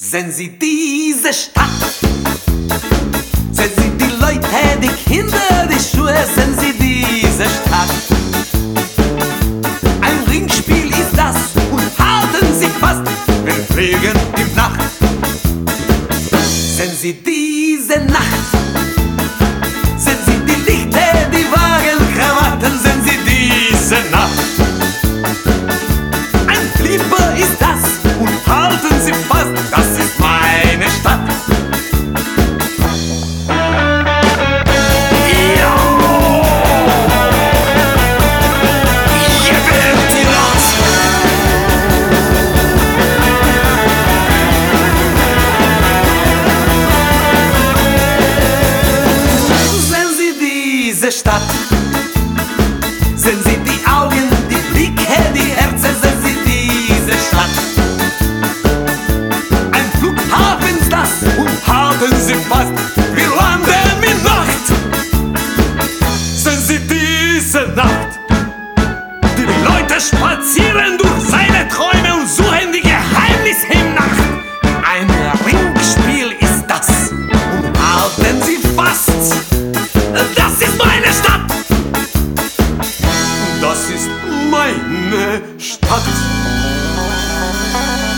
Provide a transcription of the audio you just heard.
Sehen Sie diese Stadt? Sehen Sie die Leute, die Kinder, die Schuhe? Sehen Sie diese Stadt? Ein Ringspiel ist das und halten Sie fast, wir fliegen in Nacht. Sehen Sie diese Nacht? Sehen Sie die Lichter, die Wagen, Krawatten? Sehen Sie diese Nacht? Ein Flipper ist das und halten Sie fast, das ist meine Stadt. Ja! Hier wird die Nacht! Sehen Sie diese Stadt? Sehen Sie die Augen, die Blicke, die Herzen? Sehen Sie diese Stadt? Ein Flughafen ist das und halten Sie fast, wir landen in Nacht. Sehen Sie diese Nacht? Die Leute spazieren durch seine Träume und suchen die Geheimnisse im Nacht. Ein Ringspiel ist das und halten Sie fast, das ist meine Stadt. Das ist meine Stadt.